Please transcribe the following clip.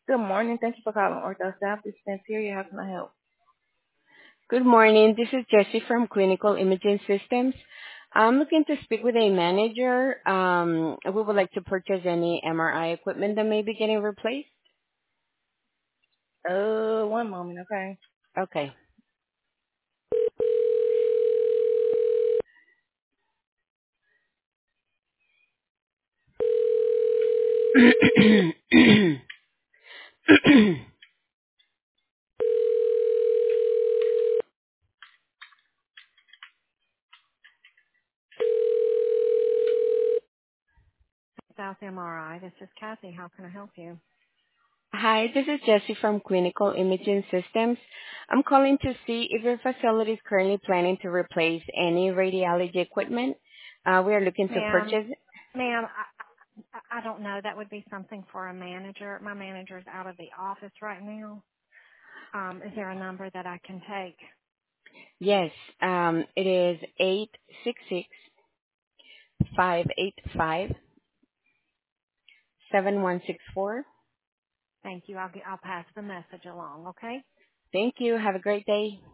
Good morning. Thank you for calling Ortho South. This is Santeria. How can I help? Good morning. This is Jessie from Clinical Imaging Systems. I'm looking to speak with a manager. We would like to purchase any MRI equipment that may be getting replaced. One moment, okay? Okay. South MRI. This is Kathy. How can I help you? Hi, this is Jessie from Clinical Imaging Systems. I'm calling to see if your facility is currently planning to replace any radiology equipment. We are looking to Ma'am, purchase. ma'am, I don't know. That would be something for a manager. My manager's out of the office right now. Is there a number that I can take? Yes, it is 866-585-7164. Thank you. I'll pass the message along, okay? Thank you. Have a great day.